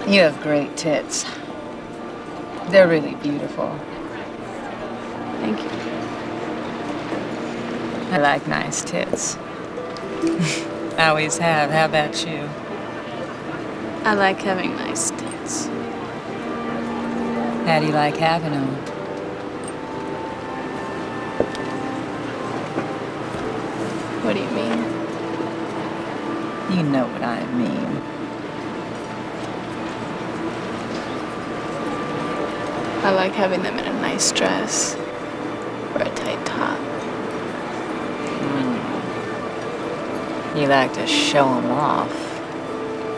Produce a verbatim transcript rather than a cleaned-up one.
You have great tits. They're really beautiful. Thank you. I like nice tits. I always have. How about you? I like having nice tits. How do you like having them? What do you mean? You know what I mean. I like having them in a nice dress or a tight top. Mm. You like to show them off.